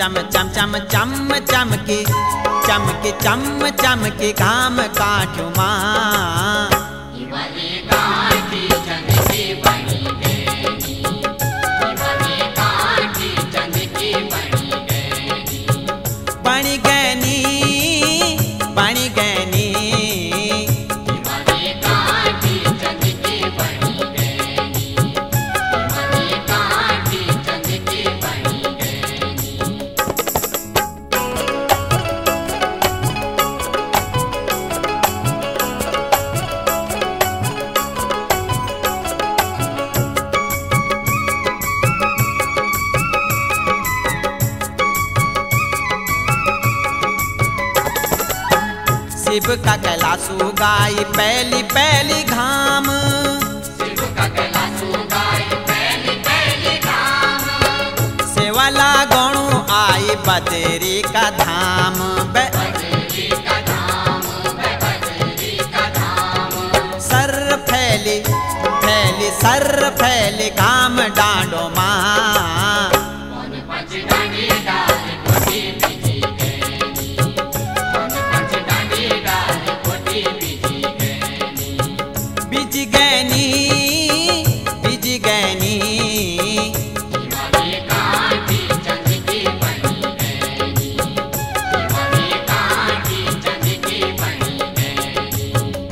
चम चम चम चम चमके चमके चम चमके घाम काठियो मां वही काठी चंद की बनी गैनी वही काठी चंद की बनी गैनी बनी गैनी वही काठी चंद की बनी गैनी वही काठी चंद की बनी गैनी शिव का कैलाशु गाई पहली पहली घाम शिव का कैलाशु गाई पहली पहली घाम सेवाला गणु आई बदरी का धाम बदरी का धाम बदरी का धाम सर फैली फैली सर फैली घाम डांडो मां मन पंच डांडी डाल कोटी बिजी गैनी मन पंच डांडी डाल कोटी बिजी गैनी बिज गैनी बिज गैनी वही काठी चंद की बनी गैनी वही काठी चंद की बनी गैनी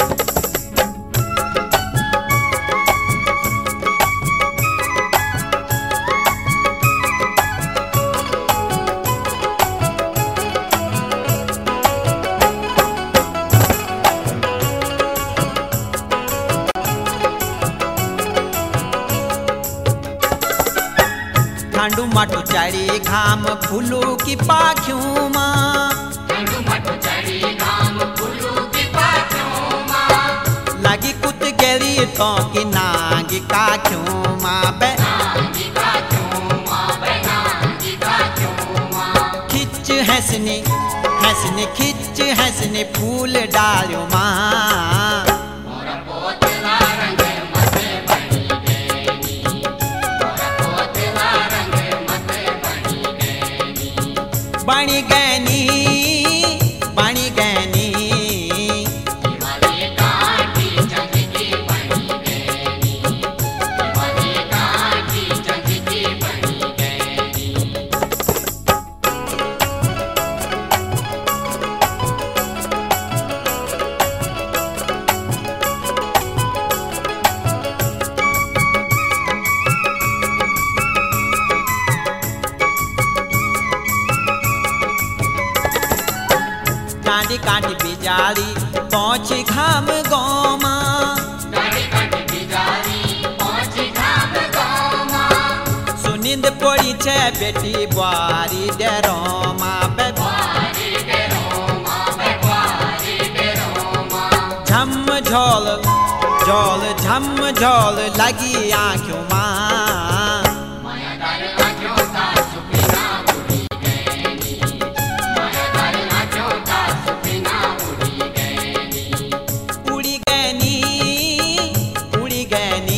ठांडू माटू चाड़ी घाम फूलू की पाखियों मां ठंडू मट चढ़ी घाम फूलू की पाखियों मां लगी कुत गेरी तो की नागी काखियों मां नांगी का क्यों मां नांगी का क्यों मां खिच हंसने हंसने खिच हंसने फूल डालियो मां मोर पोतला रंग मत बनी गैनी मोर पोतला रंग मत बनी गैनी बनी गैनी बनी गैनी वही काठी चंद की बनी गैनी वही काठी चंद की बनी गैनी कांडी कांडी बिजारी पहुंची घाम गोमा काटी काटी बिजारी पहुंची घाम गामा सुनिंद पड़ी छे बेटी बुआरी डेरो मां बारी के रोमा बारी के रोमा झम झोल झोल झम झोल लगी आंखों मां माया कर आँखों का सुपना उड़ी गैनी माया कर आँखों का सुपना उड़ी गैनी उड़ी गैनी उड़ी गैनी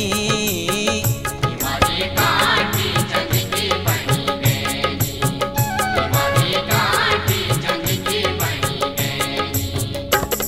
वही काठी चंद की बनी गैनी वही काठी चंद की बनी गैनी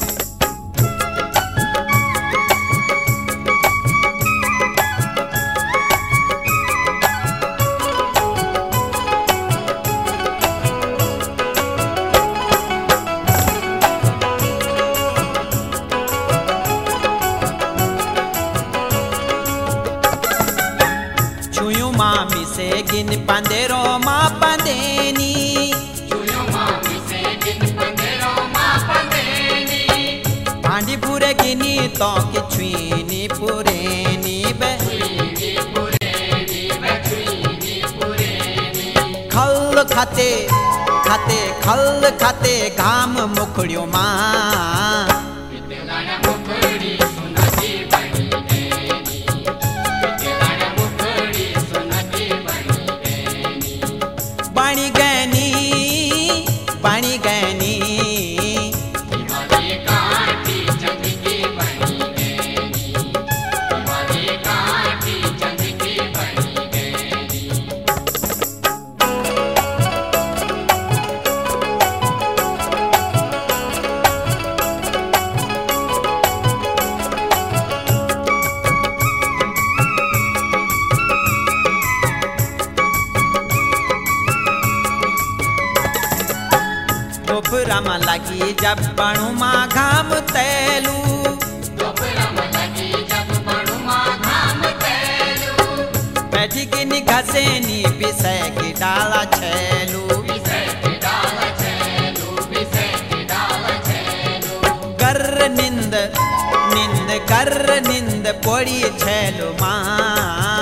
छुयू मामी से गिन पंदेरो मां पंदेनी चुयो मामी से दिन पंदेरो माँ पंदेनी भांडी पूरे गिनी तो कि छुईनी पुरेनी बे छुईनी पुरेनी छुईनी पुरेनी खल खाते खाते खल खाते घाम मुखड़ियो मां विद्यालय मुखड़ी सुनती बनी गैनी विद्यालय मुखड़ी सुनती बनी गैनी बनी गैनी बनी गैनी वही काठी चंद की बनी गैनी वही काठी चंद की बनी गैनी दोपहरा में लगी जब बणु माँ घाम तैलू बैठी की घसेनी पिसै की डाला छैलू गर्र निंद निंद गर्र निंद पोड़ी छैलू माँ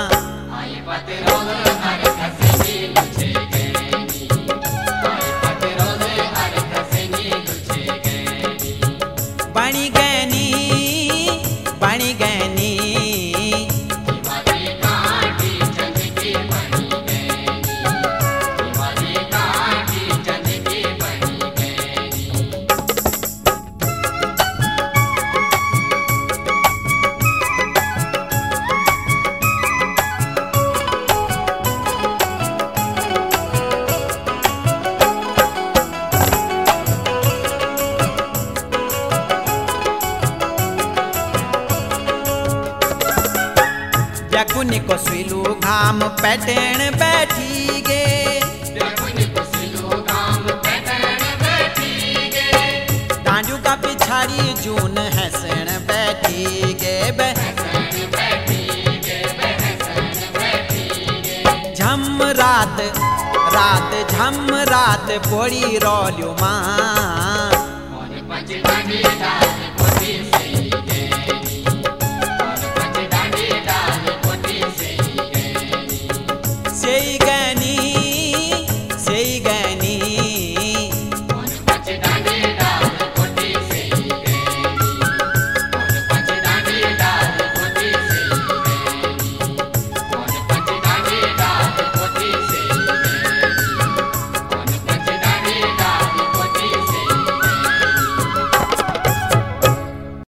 बणी गैनी बणी गैनी जकुनी को स्विलू घाम पैटेण बैठी गे डांडू का पिछाड़ी जून हंसण बैठी गे झम रात रात झम रात पोड़ी रोल्यू माँ